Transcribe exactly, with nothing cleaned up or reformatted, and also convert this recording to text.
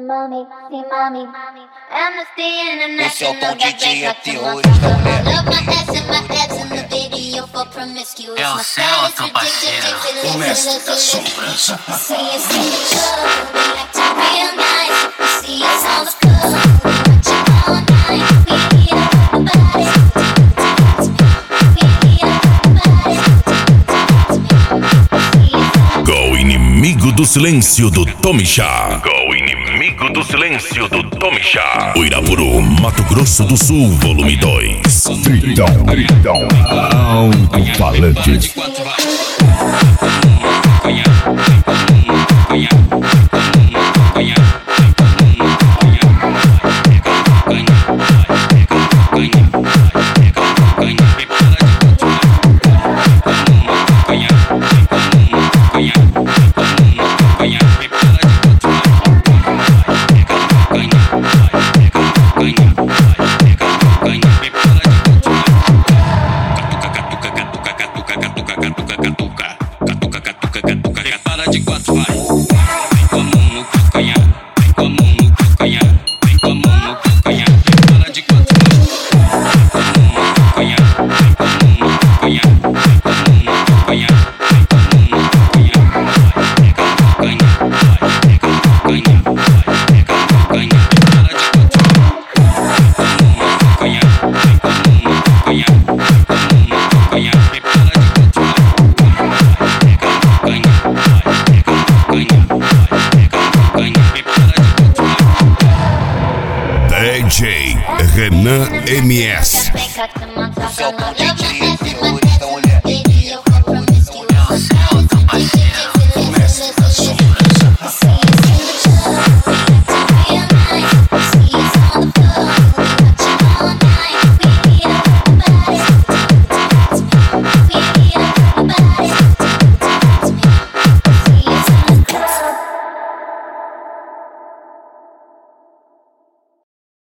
Mami, sim, mami. Amnesty International. Esse é o tom D J, é terrorista, mulher. É o Celton, parceiro. O mestre das sombras. Com o inimigo do silêncio do Tomixá. Com o inimigo do silêncio do Tomixá. O Irapuru, Mato Grosso do Sul, volume dois. Tritão, tritão, alto-falante. D J Renan M S. Esse é o tom D J, é terrorista.